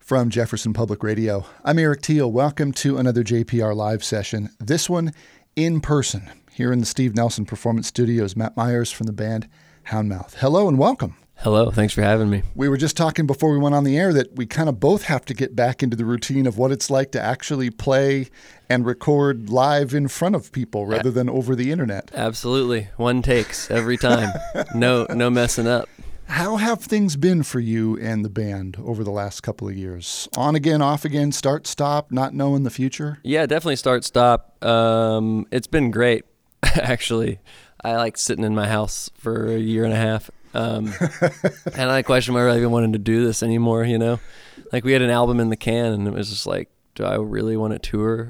From Jefferson Public Radio, I'm Eric Teal. Welcome to another JPR live session. This one in person here in the Steve Nelson Performance Studios. Matt Myers from the band Houndmouth. Hello and welcome. Hello. Thanks for having me. We were just talking before we went on the air that we kind of both have to get back into the routine of what it's like to actually play and record live in front of people rather than over the internet. Absolutely. One takes every time. No messing up. How have things been for you and the band over the last couple of years? On again, off again, start, stop, not knowing the future? Yeah, definitely start, stop. It's been great, actually. I like sitting in my house for a year and a half. And I question whether I even wanted to do this anymore, you know? Like, we had an album in the can, and it was just like, do I really want to tour?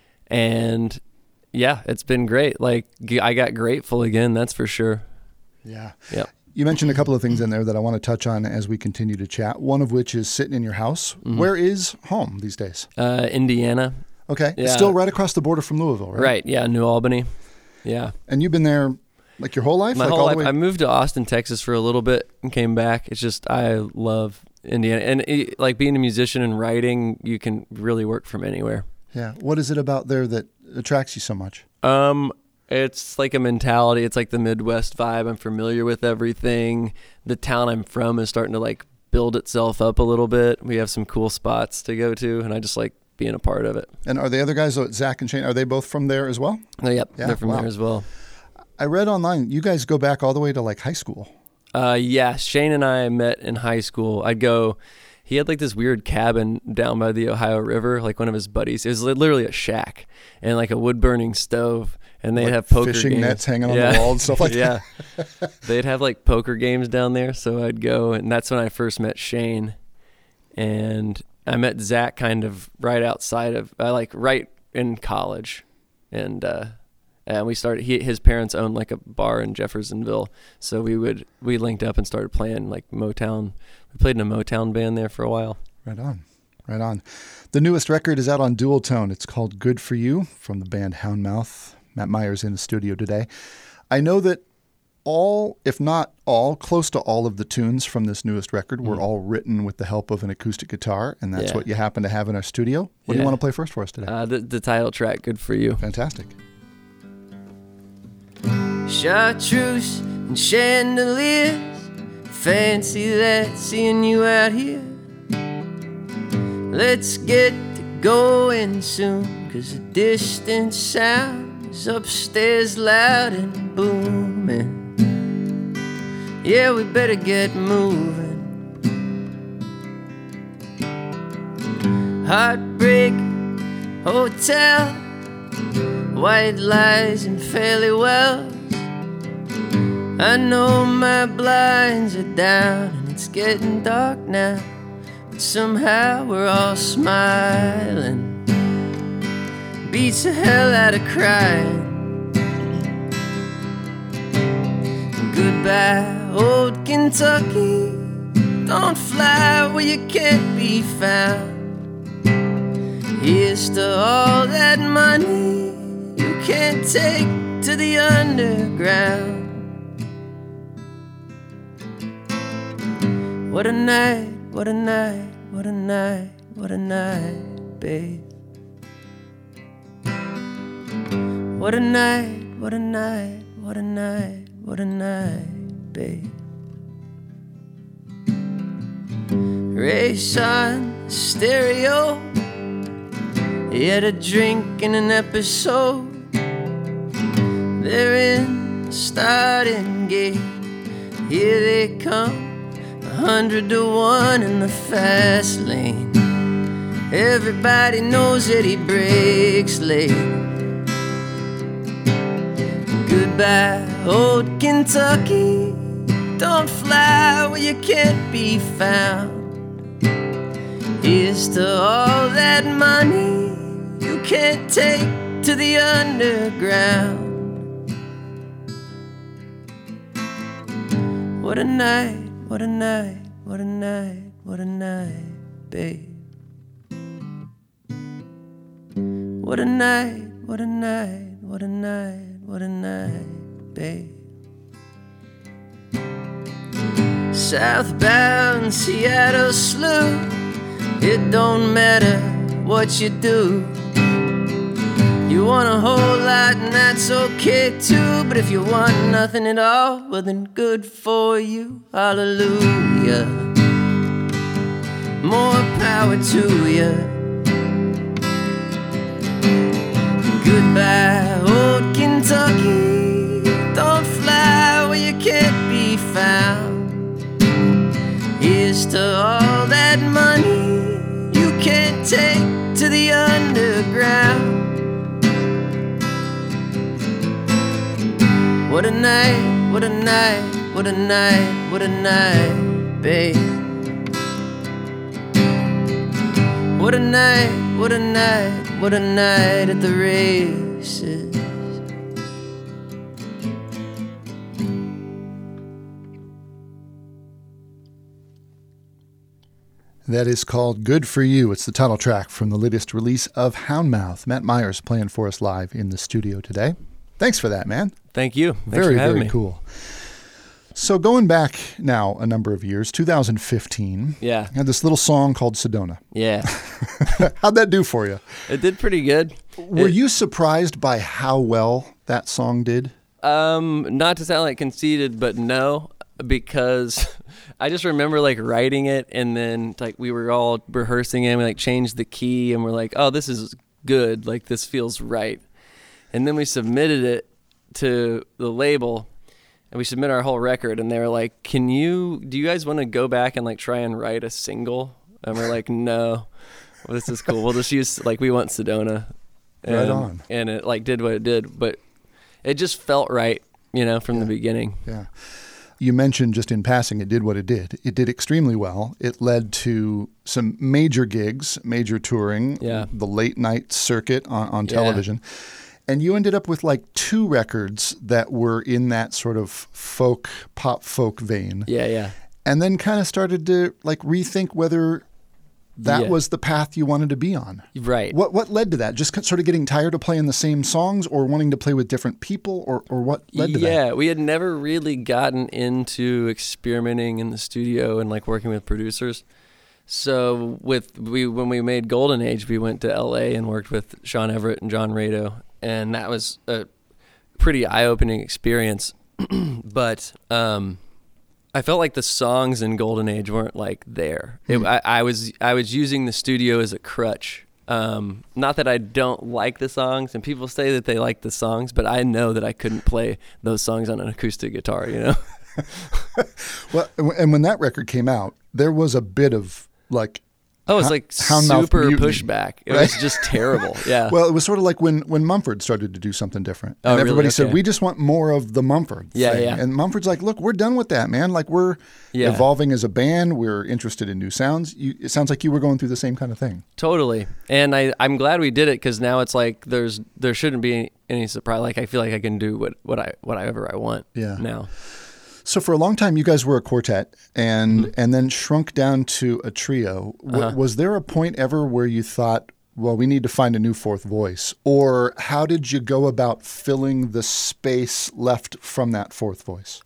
And yeah, it's been great. Like, I got grateful again, that's for sure. Yeah. Yep. You mentioned a couple of things in there that I want to touch on as we continue to chat, one of which is sitting in your house. Mm-hmm. Where is home these days? Indiana. Okay. Yeah. It's still right across the border from Louisville, right? Right, yeah, New Albany. Yeah. And you've been there like your whole life? My like whole all life. the way... I moved to Austin, Texas for a little bit and came back. It's just, I love Indiana. And like being a musician and writing, you can really work from anywhere. Yeah. What is it about there that attracts you so much? It's like a mentality. It's like the Midwest vibe. I'm familiar with everything. The town I'm from is starting to like build itself up a little bit. We have some cool spots to go to, and I just like being a part of it. And are the other guys, Zach and Shane, are they both from there as well? Oh, yep. Yeah, They're from there as well. I read online, you guys go back all the way to like high school. Yeah, Shane and I met in high school. He had like this weird cabin down by the Ohio River, like one of his buddies. It was literally a shack and like a wood burning stove. And they'd like have poker fishing games. nets hanging on the wall and stuff like that. Yeah. They'd have like poker games down there. So I'd go, and that's when I first met Shane. And I met Zach kind of right outside of, right in college. And we started, his parents owned like a bar in Jeffersonville. So we linked up and started playing like Motown. We played in a Motown band there for a while. Right on. The newest record is out on Dual Tone. It's called Good For You from the band Houndmouth. Matt Myers in the studio today. I know that all, if not all, close to all of the tunes from this newest record were all written with the help of an acoustic guitar, and that's what you happen to have in our studio. What do you want to play first for us today? The title track, Good For You. Fantastic. Chartreuse and chandeliers, fancy that seeing you out here. Let's get to going soon, 'cause the distant sound is upstairs loud and booming. Yeah, we better get moving. Heartbreak Hotel, white lies and fairly wells. I know my blinds are down and it's getting dark now, but somehow we're all smiling. Beats the hell out of crying. Goodbye, old Kentucky. Don't fly where you can't be found. Here's to all that money you can't take to the underground. What a night, what a night, what a night, what a night, babe. What a night, what a night, what a night, what a night, babe. Race on stereo, yet a drink and an episode. They're in the starting gate, here they come, 100 to 1 in the fast lane. Everybody knows that he breaks late. Goodbye, old Kentucky. Don't fly where you can't be found. Here's to all that money you can't take to the underground. What a night, what a night, what a night, what a night, babe. What a night, what a night, what a night, what a night, babe. Southbound Seattle slew, It don't matter what you do. You want a whole lot and that's okay too. But if you want nothing at all, well then good for you. Hallelujah. More power to you. Goodbye, old Kentucky. Don't fly where you can't be found. Here's to all that money you can't take to the underground. What a night, what a night, what a night, what a night, babe. What a night, what a night, what a night at the races. That is called Good For You. It's the title track from the latest release of Houndmouth. Matt Myers playing for us live in the studio today. Thanks for that, man. Thank you. Thanks Very, for having very me. cool. So going back now a number of years, 2015, Yeah. you had this little song called Sedona. Yeah. How'd that do for you? It did pretty good. Were you surprised by how well that song did? Not to sound like conceited, but no, because I just remember like writing it, and then like we were all rehearsing it, and we like changed the key, and we're like, oh, this is good. Like this feels right. And then we submitted it to the label, and we submitted our whole record, and they were like, do you guys want to go back and like try and write a single? And we're like, no, well, this is cool. We'll just use like We Want Sedona. Right on. And it like did what it did, but it just felt right, from the beginning. Yeah. You mentioned just in passing, it did what it did. It did extremely well. It led to some major gigs, major touring, the late night circuit on television. And you ended up with like 2 records that were in that sort of pop folk vein. Yeah. And then kind of started to like rethink whether that was the path you wanted to be on. Right. What led to that? Just sort of getting tired of playing the same songs, or wanting to play with different people, or what led to that? Yeah, we had never really gotten into experimenting in the studio and like working with producers. So when we made Golden Age, we went to LA and worked with Sean Everett and John Rado, and that was a pretty eye-opening experience. But I felt like the songs in Golden Age weren't like there. I was using the studio as a crutch. Not that I don't like the songs, and people say that they like the songs, but I know that I couldn't play those songs on an acoustic guitar, Well, and when that record came out, there was a bit of like Oh, it's like Houndmouth super mutiny, pushback. It right? was just terrible. Yeah. Well, it was sort of like when Mumford started to do something different. Oh, And really? everybody said, Okay. we just want more of the Mumford Yeah, thing. yeah. And Mumford's like, look, we're done with that, man. Like, we're evolving as a band. We're interested in new sounds. It sounds like you were going through the same kind of thing. Totally. And I'm glad we did it, because now it's like there shouldn't be any surprise. Like, I feel like I can do whatever I want now. So for a long time, you guys were a quartet and then shrunk down to a trio. Was there a point ever where you thought, well, we need to find a new fourth voice? Or how did you go about filling the space left from that fourth voice?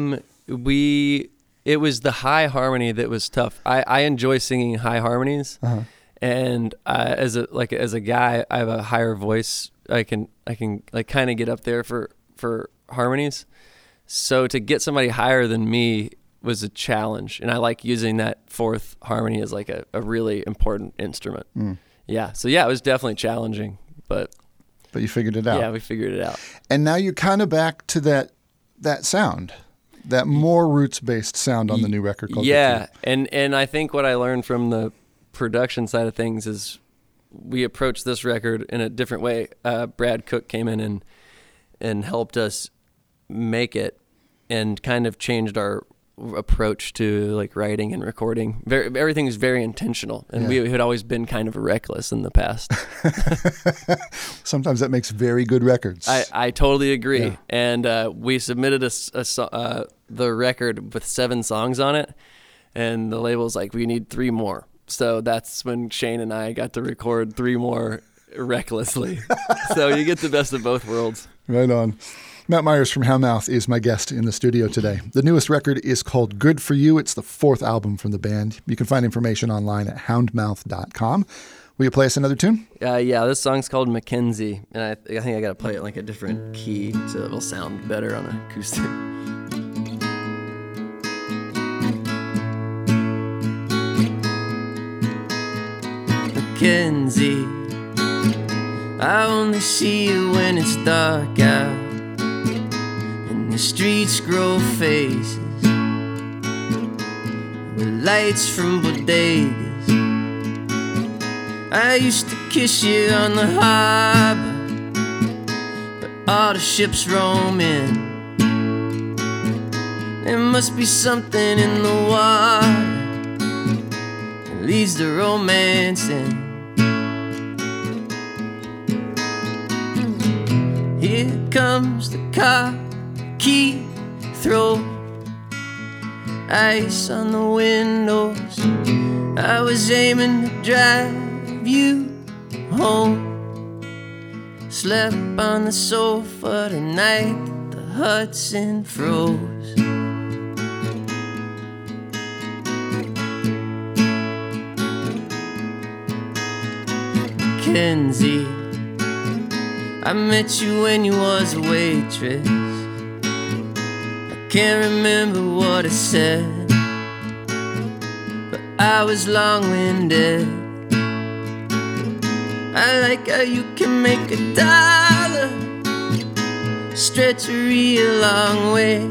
It was the high harmony that was tough. I enjoy singing high harmonies, and as a guy, I have a higher voice. I can like kind of get up there for harmonies. So to get somebody higher than me was a challenge, and I like using that fourth harmony as like a really important instrument. Yeah. So yeah, it was definitely challenging, but you figured it out. Yeah, we figured it out. And now you're kind of back to that sound, that more roots-based sound on the new record called Yeah, and I think what I learned from the production side of things is we approached this record in a different way. Brad Cook came in and helped us make it, and kind of changed our approach to like writing and recording. Everything is very intentional, and we had always been kind of reckless in the past. Sometimes that makes very good records. I totally agree. Yeah. And we submitted the record with 7 songs on it, and the label's like, we need 3 more. So that's when Shane and I got to record 3 more recklessly. So you get the best of both worlds. Right on. Matt Myers from Houndmouth is my guest in the studio today. The newest record is called Good For You. It's the 4th album from the band. You can find information online at houndmouth.com. Will you play us another tune? Yeah, this song's called Mackenzie, and I think I got to play it like a different key so it'll sound better on acoustic. Mackenzie, I only see you when it's dark out and the streets grow faces with lights from bodegas. I used to kiss you on the harbor, but all the ships roam in. There must be something in the water that leads to romance in. Here comes the car, key, throw, ice on the windows. I was aiming to drive you home. Slept on the sofa tonight, the Hudson froze. Mackenzie, I met you when you was a waitress. I can't remember what it said, but I was long-winded. I like how you can make $1 stretch a real long way.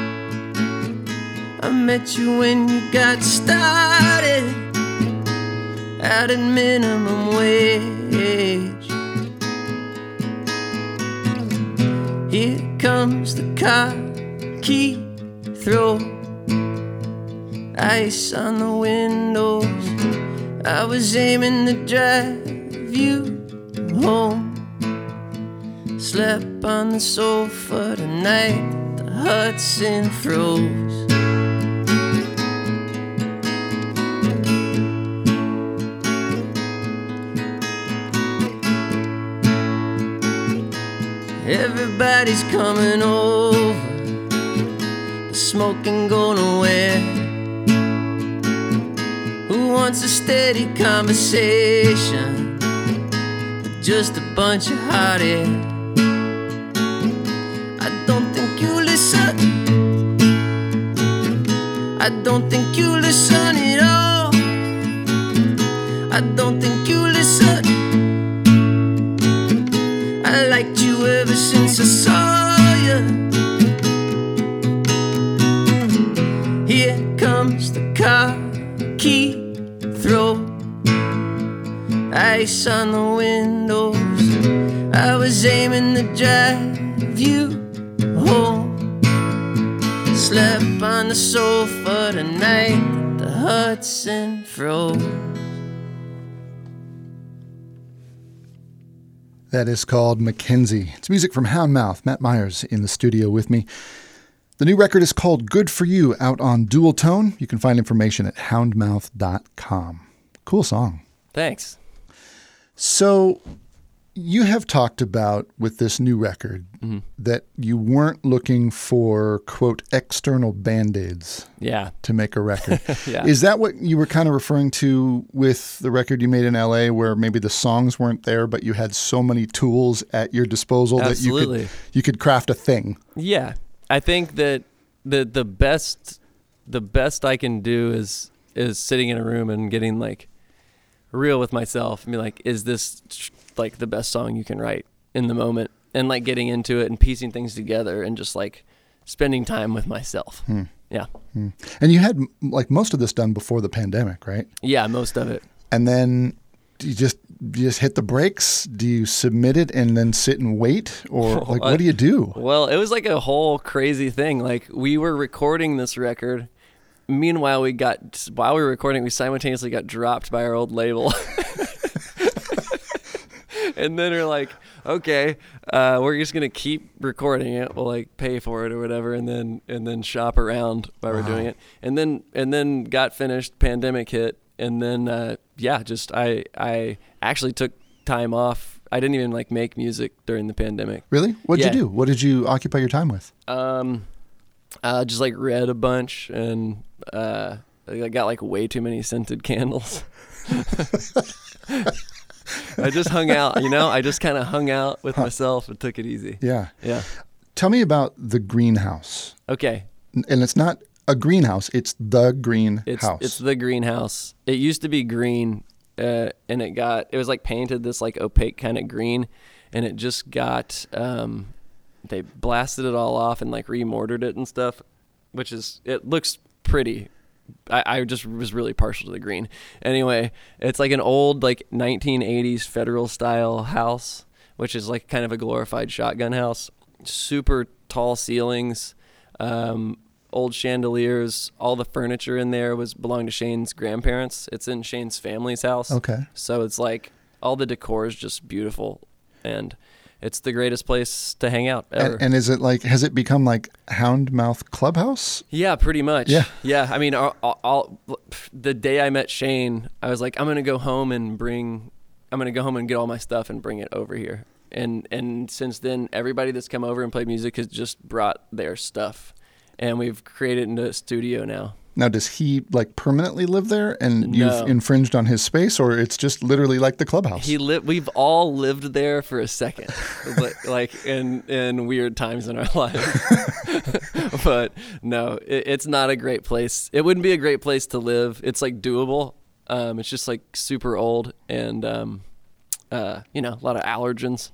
I met you when you got started out at minimum wage. Here comes the car, key, throw, ice on the windows. I was aiming to drive you home. Slept on the sofa tonight, the Hudson froze. Everybody's coming over, the smoking go nowhere. Who wants a steady conversation? Just a bunch of hot air. I don't think you listen. I don't think you listen at all. I don't think you listen. I liked you ever since I saw you. Here comes the car, key, throw, ice on the windows. I was aiming to drive you home. Slept on the sofa tonight, the Hudson froze. That is called Mackenzie. It's music from Houndmouth. Matt Myers in the studio with me. The new record is called Good For You, out on Dual Tone. You can find information at houndmouth.com. Cool song. Thanks. So you have talked about with this new record that you weren't looking for, quote, external Band-Aids to make a record. Yeah. Is that what you were kind of referring to with the record you made in LA, where maybe the songs weren't there, but you had so many tools at your disposal Absolutely. that you could craft a thing? Yeah. I think that the best I can do is sitting in a room and getting like real with myself and be like, is this like the best song you can write in the moment? And like getting into it and piecing things together and just like spending time with myself. Yeah. And you had like most of this done before the pandemic, right? Yeah, most of it. And then do you just hit the brakes? Do you submit it and then sit and wait? Or like, what do you do? Well, it was like a whole crazy thing. Like we were recording this record. Meanwhile, while we were recording, we simultaneously got dropped by our old label. And then we're like, okay, we're just gonna keep recording it. We'll like pay for it or whatever, and then shop around while we're doing it. And then got finished. Pandemic hit, and then I actually took time off I didn't even like make music during the pandemic. Really? What'd Yeah. you do? What did you occupy your time with? Just like read a bunch and I got like way too many scented candles. I just hung out, I just kind of hung out with myself and took it easy. Yeah. Yeah. Tell me about the greenhouse. Okay. And it's not a greenhouse, it's the greenhouse. It's the greenhouse. It used to be green, and it was like painted this like opaque kind of green, and it just got they blasted it all off and like remortared it and stuff, it looks pretty. I just was really partial to the green. Anyway, it's like an old like 1980s federal style house, which is like kind of a glorified shotgun house. Super tall ceilings, old chandeliers. All the furniture in there belonged to Shane's grandparents. It's in Shane's family's house. Okay. So it's like all the decor is just beautiful, and it's the greatest place to hang out ever. And is it like, has it become like Houndmouth Clubhouse? Yeah, pretty much. Yeah. Yeah. I mean, the day I met Shane, I was like, I'm going to go home and get all my stuff and bring it over here. And since then, everybody that's come over and played music has just brought their stuff. And we've created into a studio now. Now, does he like permanently live there and No. you've infringed on his space, or it's just literally like the clubhouse? We've all lived there for a second, like in weird times in our lives. But no, it's not a great place. It wouldn't be a great place to live. It's like doable. It's just like super old and a lot of allergens.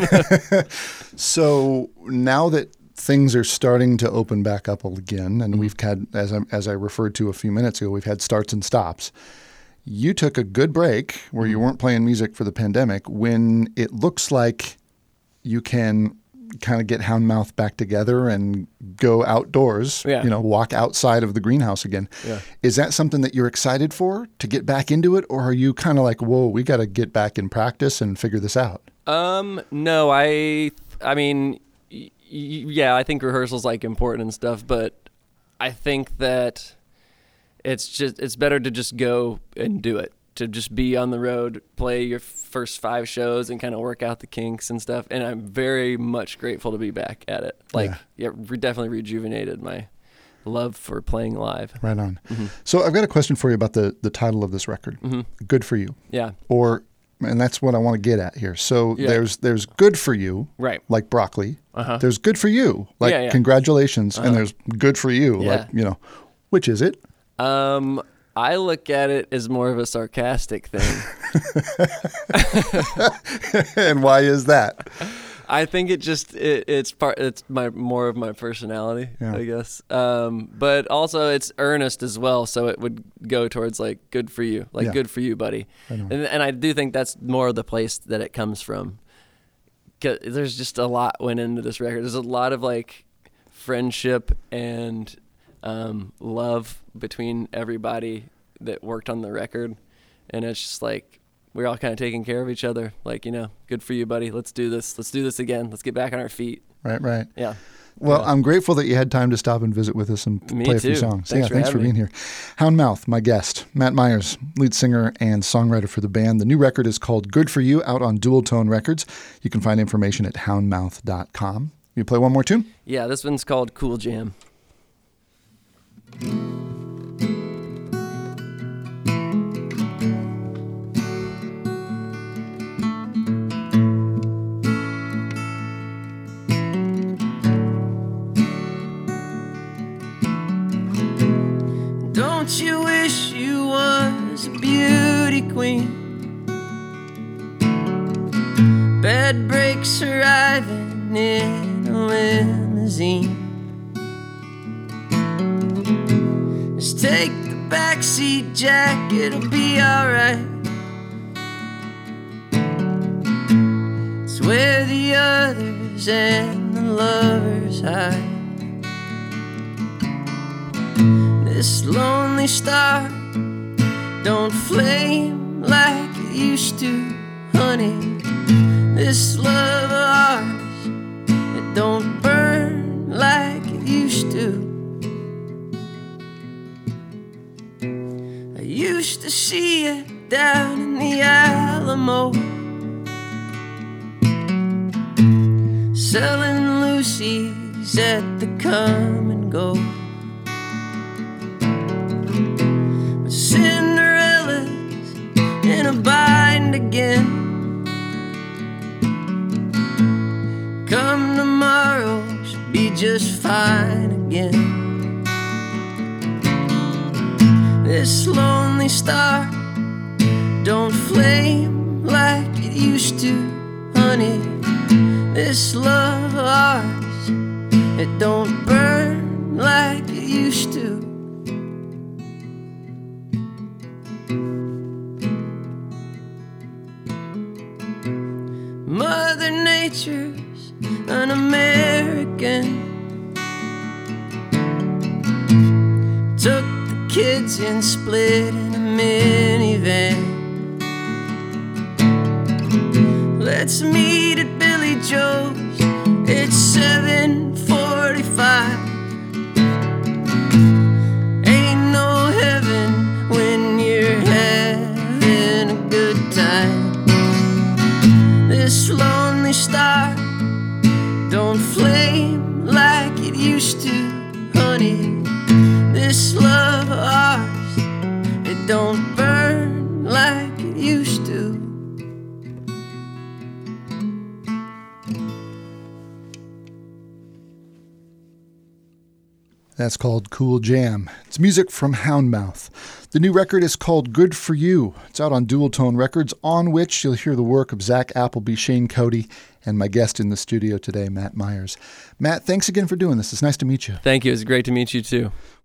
So now that things are starting to open back up again, and we've had, as I referred to a few minutes ago, we've had starts and stops. You took a good break where you weren't playing music for the pandemic when it looks like you can kind of get Houndmouth back together and go outdoors, walk outside of the greenhouse again. Yeah. Is that something that you're excited for, to get back into it? Or are you kind of like, whoa, we got to get back in practice and figure this out? No, I mean, yeah, I think rehearsal's like important and stuff, but I think that it's better to just go and do it, to just be on the road, play your first 5 shows and kind of work out the kinks and stuff. And I'm very much grateful to be back at it. Definitely rejuvenated my love for playing live. Right on. Mm-hmm. So I've got a question for you about the title of this record. Mm-hmm. Good For You. Yeah. And that's what I want to get at here. So Yeah. there's Good For You, Right. like broccoli. Uh-huh. There's Good For You, like Yeah. congratulations. And there's Good For You, Yeah. like, which is it? I look at it as more of a sarcastic thing. And why is that? I think it's more of my personality, Yeah. I guess. But also it's earnest as well, so it would go towards like good for you, like Yeah. good for you, buddy. And I do think that's more of the place that it comes from. 'Cause there's just a lot went into this record. There's a lot of like friendship and love between everybody that worked on the record, and it's just like we're all kind of taking care of each other. Like, good for you, buddy. Let's do this. Let's do this again. Let's get back on our feet. Right. Yeah. Well, Yeah. I'm grateful that you had time to stop and visit with us and Me play a few too. songs. Thanks for Thanks for having being here. Houndmouth, my guest. Matt Myers, lead singer and songwriter for the band. The new record is called Good For You, out on Dual Tone Records. You can find information at houndmouth.com. You play one more tune? Yeah, this one's called Cool Jam. Don't you wish you was a beauty queen? Bed breaks arriving in a limousine. Just take the backseat, Jack, it'll be alright. It's where the others and the lovers hide. This lonely star don't flame like it used to, honey. This love of ours, it don't burn like it used to. I used to see it down in the Alamo, selling Lucy's at the come and go. But Cinderella's in a bind again. Come tomorrow, she'll be just fine again. This lonely star don't flame like it used to, honey. This love of ours, it don't burn like it used to. Mother Nature's an American. Took the kids and split in a minivan. Let's meet at Billy Joe's, it's 7:45. Ain't no heaven when you're having a good time. This lonely star don't flame like it used to, honey. This love of ours, it don't burn like it used to. That's called Cool Jam. It's music from Houndmouth. The new record is called Good For You. It's out on Dual Tone Records, on which you'll hear the work of Zach Appleby, Shane Cody, and my guest in the studio today, Matt Myers. Matt, thanks again for doing this. It's nice to meet you. Thank you. It's great to meet you too.